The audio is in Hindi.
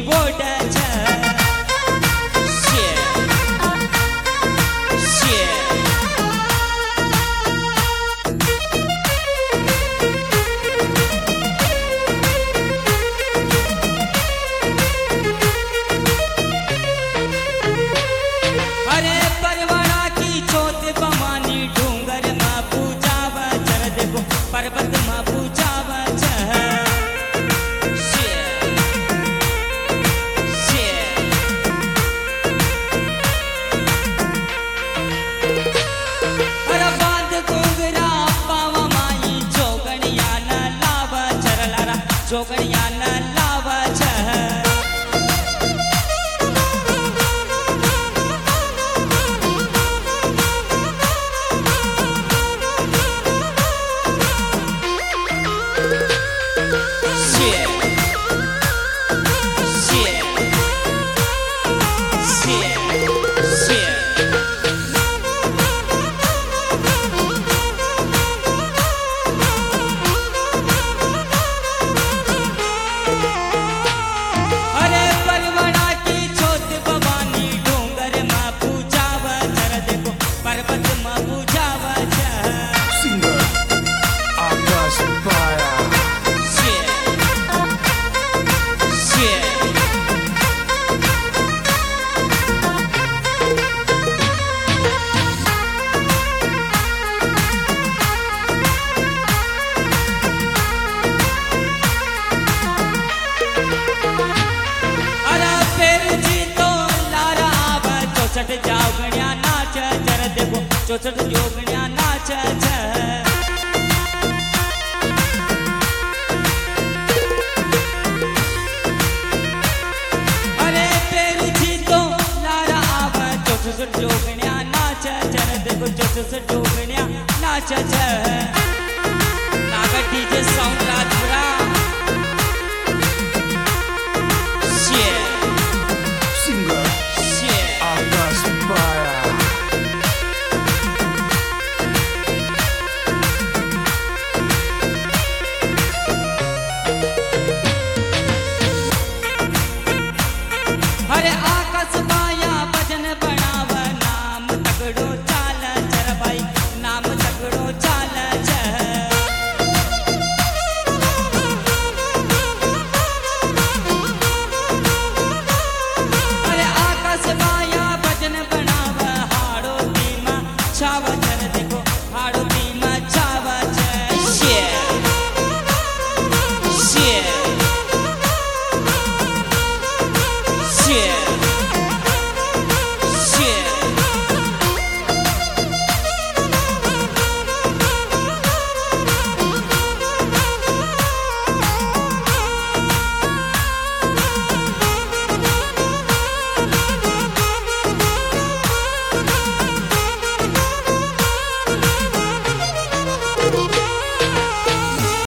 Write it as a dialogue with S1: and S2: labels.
S1: गोड छ शे शे अरे परवड़ा की चोट बमानी डूंगर मा पूजाव चर देखो पर्वत मा पूजाव छ जोगणिया न लाव छ शे शे शे शे चौसठ जोगणिया नाच जर देखो चौसठ जोगणिया नाच छ अरे तेरी जी तो लारा आव चौसठ जोगणिया नाच जर देखो चौसठ जोगणिया नाच छ नागा डीजे साउंड राजपुरा शे अरे आकाश माया